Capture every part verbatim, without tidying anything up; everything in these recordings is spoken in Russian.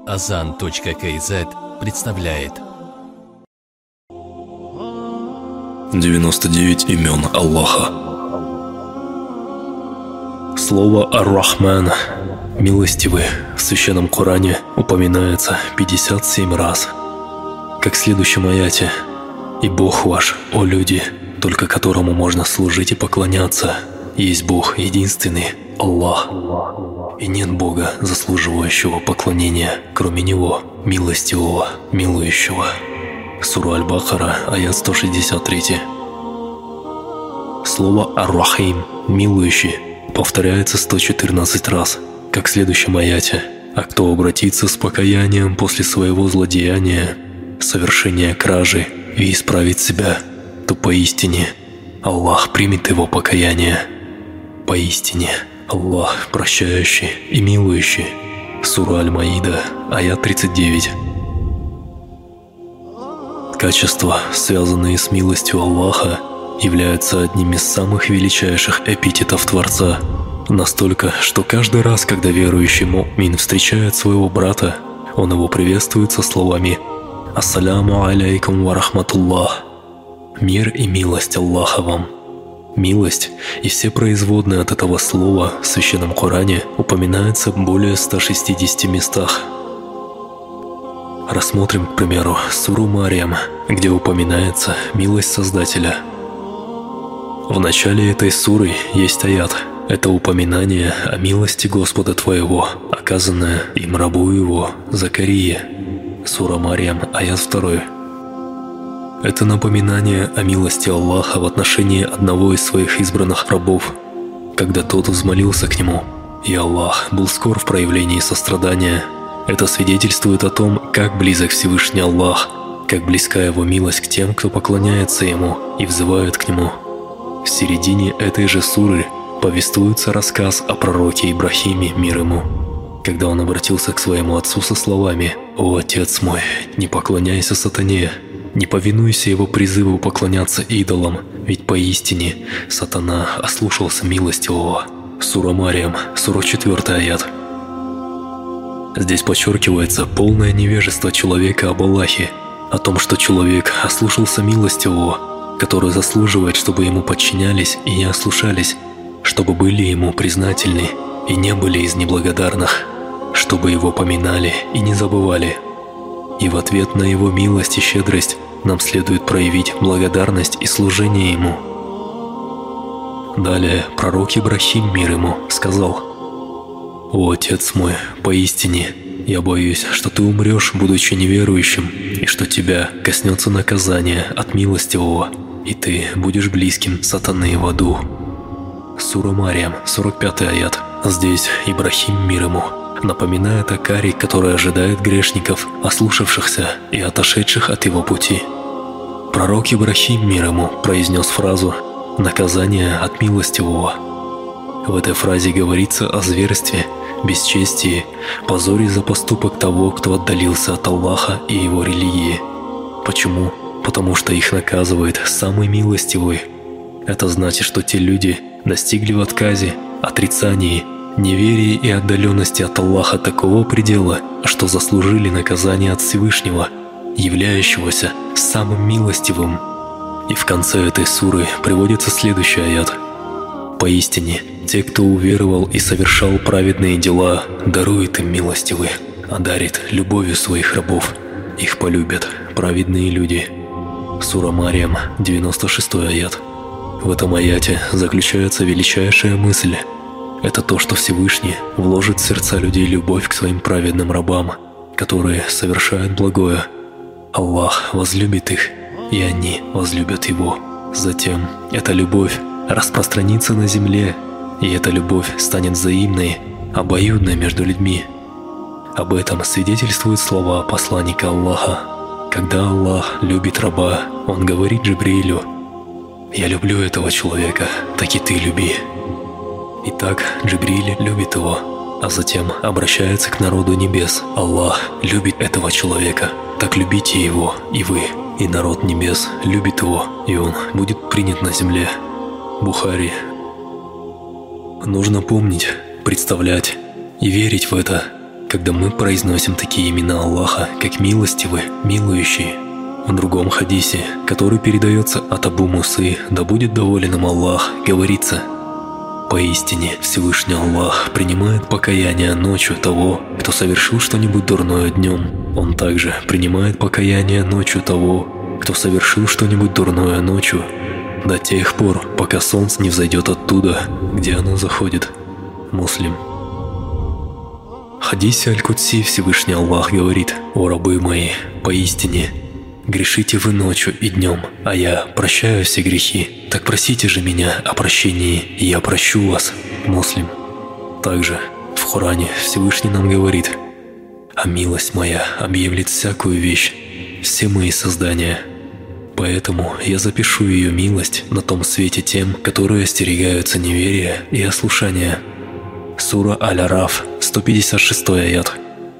Азан точка кз представляет девяносто девять имен Аллаха. Слово «Ар-Рахман» – «милостивый» в Священном Коране упоминается пятьдесят семь раз. Как в следующем аяте: «И Бог ваш, о люди, только которому можно служить и поклоняться, есть Бог единственный, Аллах, и нет Бога, заслуживающего поклонения, кроме Него, милостивого, милующего». Сура Аль-Бакара, аят сто шестьдесят три. Слово «Ар-Рахим» – «милующий» повторяется сто четырнадцать раз, как в следующем аяте: «А кто обратится с покаянием после своего злодеяния, совершения кражи, и исправит себя, то поистине Аллах примет его покаяние. Поистине Аллах прощающий и милующий». Сура Аль-Маида, аят тридцать девять. Качества, связанные с милостью Аллаха, являются одним из самых величайших эпитетов Творца. Настолько, что каждый раз, когда верующий му'мин встречает своего брата, он его приветствует со словами «Ассаляму алейкум ва рахматуллах» – «Мир и милость Аллаха вам». Милость и все производные от этого слова в Священном Коране упоминаются в более ста шестидесяти местах. Рассмотрим, к примеру, суру Марьям, где упоминается милость Создателя. В начале этой суры есть аят. Это упоминание о милости Господа твоего, оказанное им рабу его, Закарие. Сура Марьям, аят два. Это напоминание о милости Аллаха в отношении одного из своих избранных рабов, когда тот взмолился к нему, и Аллах был скор в проявлении сострадания. Это свидетельствует о том, как близок Всевышний Аллах, как близка Его милость к тем, кто поклоняется Ему и взывает к Нему. В середине этой же суры повествуется рассказ о пророке Ибрахиме, мир ему, когда он обратился к своему отцу со словами: «О, отец мой, не поклоняйся сатане, не повинуйся его призыву поклоняться идолам, ведь поистине сатана ослушался милостивого». Сура Марьям, сорок четвёртый аят. Здесь подчеркивается полное невежество человека об Аллахе, о том, что человек ослушался милостивого, который заслуживает, чтобы ему подчинялись и не ослушались, чтобы были ему признательны и не были из неблагодарных, чтобы его поминали и не забывали. И в ответ на его милость и щедрость нам следует проявить благодарность и служение ему. Далее пророк Ибрахим, мир ему, сказал: «О, отец мой, поистине, я боюсь, что ты умрешь, будучи неверующим, и что тебя коснется наказание от милостивого, и ты будешь близким сатаны в аду». Сура Марьям, сорок пятый аят. Здесь Ибрахим, мир ему, напоминает о каре, которая ожидает грешников, ослушавшихся и отошедших от его пути. Пророк Ибрахим, мир ему, произнес фразу «наказание от милостивого». В этой фразе говорится о зверстве, бесчестии, позоре за поступок того, кто отдалился от Аллаха и его религии. Почему? Потому что их наказывает самый милостивый. Это значит, что те люди достигли в отказе, отрицании, неверии и отдаленности от Аллаха такого предела, что заслужили наказание от Всевышнего, являющегося самым милостивым. И в конце этой суры приводится следующий аят: «Поистине, те, кто уверовал и совершал праведные дела, дарует им милостивый, одарит любовью своих рабов, их полюбят праведные люди». Сура Марьям, девяносто шестой аят. В этом аяте заключается величайшая мысль. Это то, что Всевышний вложит в сердца людей любовь к своим праведным рабам, которые совершают благое. Аллах возлюбит их, и они возлюбят Его. Затем эта любовь распространится на земле, и эта любовь станет взаимной, обоюдной между людьми. Об этом свидетельствуют слова посланника Аллаха. Когда Аллах любит раба, Он говорит Джибрилю: «Я люблю этого человека, так и ты люби». Итак, Джибриль любит его, а затем обращается к народу небес: «Аллах любит этого человека, так любите его и вы». И народ небес любит его, и он будет принят на земле. Бухари. Нужно помнить, представлять и верить в это, когда мы произносим такие имена Аллаха, как «милостивый», «милующий». В другом хадисе, который передается от Абу Мусы, да будет доволен им Аллах, говорится: «Поистине Всевышний Аллах принимает покаяние ночью того, кто совершил что-нибудь дурное днем. Он также принимает покаяние ночью того, кто совершил что-нибудь дурное ночью, до тех пор, пока солнце не взойдет оттуда, где оно заходит». Муслим. В хадисе Аль-Кудси Всевышний Аллах говорит: «О рабы мои, поистине грешите вы ночью и днем, а я прощаю все грехи. Так просите же меня о прощении, и я прощу вас». Муслим. Также в Коране Всевышний нам говорит: «А милость моя объявит всякую вещь, все мои создания. Поэтому я запишу ее милость на том свете тем, которые остерегаются неверия и ослушания». Сура Аль-Араф, сто пятьдесят шестой аят.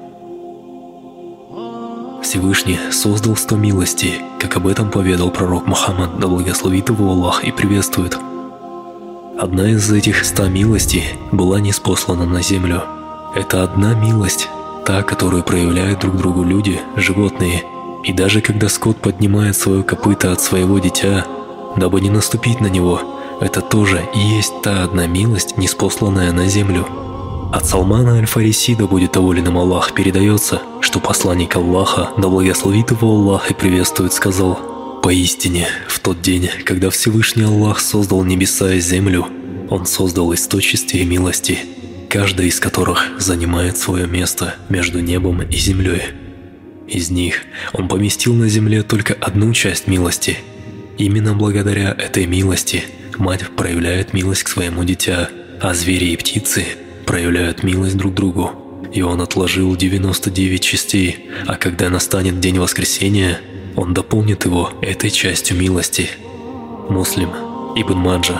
Всевышний создал сто милостей, как об этом поведал пророк Мухаммад, да благословит его Аллах и приветствует. Одна из этих ста милостей была ниспослана на землю. Это одна милость, та, которую проявляют друг другу люди, животные, и даже когда скот поднимает свое копыто от своего дитя, дабы не наступить на него, это тоже и есть та одна милость, ниспосланная на землю. От Салмана Аль-Фариси, да будет доволен им Аллах, передается, что посланник Аллаха, да благословит его Аллах и приветствует, сказал: «Поистине, в тот день, когда Всевышний Аллах создал небеса и землю, Он создал источники и милости, каждая из которых занимает свое место между небом и землей. Из них Он поместил на земле только одну часть милости. Именно благодаря этой милости мать проявляет милость к своему дитя, а звери и птицы проявляют милость друг другу. И Он отложил девяносто девять частей, а когда настанет день воскресения, Он дополнит его этой частью милости». Муслим, Ибн Маджа.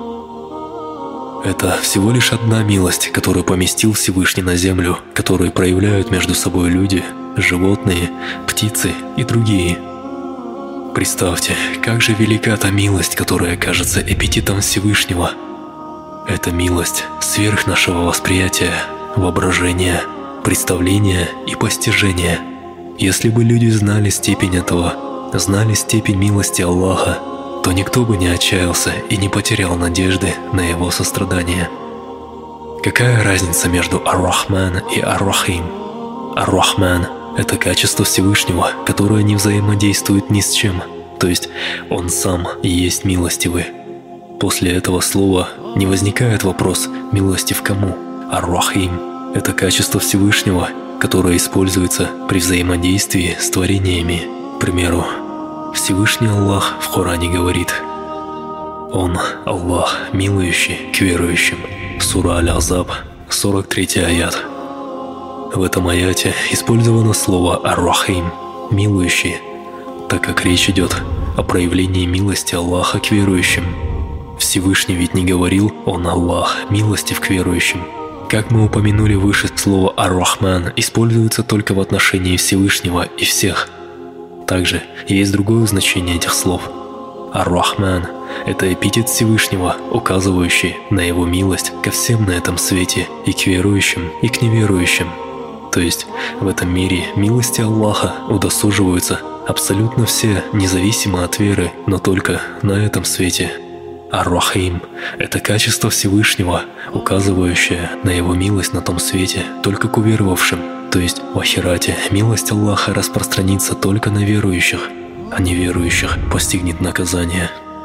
Это всего лишь одна милость, которую поместил Всевышний на землю, которую проявляют между собой люди, животные, птицы и другие. Представьте, как же велика та милость, которая кажется эпитетом Всевышнего. Это милость сверх нашего восприятия, воображения, представления и постижения. Если бы люди знали степень этого, знали степень милости Аллаха, то никто бы не отчаялся и не потерял надежды на Его сострадание. Какая разница между Ар-Рахман и Ар-Рахим? Ар-Рахман – это качество Всевышнего, которое не взаимодействует ни с чем, то есть Он сам и есть милостивый. После этого слова не возникает вопрос «милостив кому?». Ар-Рахим – это качество Всевышнего, которое используется при взаимодействии с творениями. К примеру, Всевышний Аллах в Коране говорит: «Он, Аллах, милующий к верующим». Сура Аль-Азаб, сорок третий аят. В этом аяте использовано слово «ар-Рахим» – «милующий», так как речь идет о проявлении милости Аллаха к верующим. Всевышний ведь не говорил «Он, Аллах, милостив к верующим». Как мы упомянули выше, слово «ар-Рахман» используется только в отношении Всевышнего и всех. Также есть другое значение этих слов. Ар-Рахман – это эпитет Всевышнего, указывающий на Его милость ко всем на этом свете, и к верующим, и к неверующим. То есть в этом мире милости Аллаха удосуживаются абсолютно все, независимо от веры, но только на этом свете. Ар-Рахим – это качество Всевышнего, указывающее на Его милость на том свете только к уверовавшим. То есть в ахирате милость Аллаха распространится только на верующих, а неверующих постигнет наказание.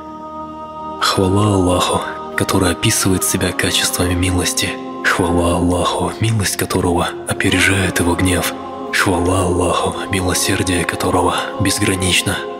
Хвала Аллаху, который описывает себя качествами милости. Хвала Аллаху, милость которого опережает Его гнев. Хвала Аллаху, милосердие которого безгранично.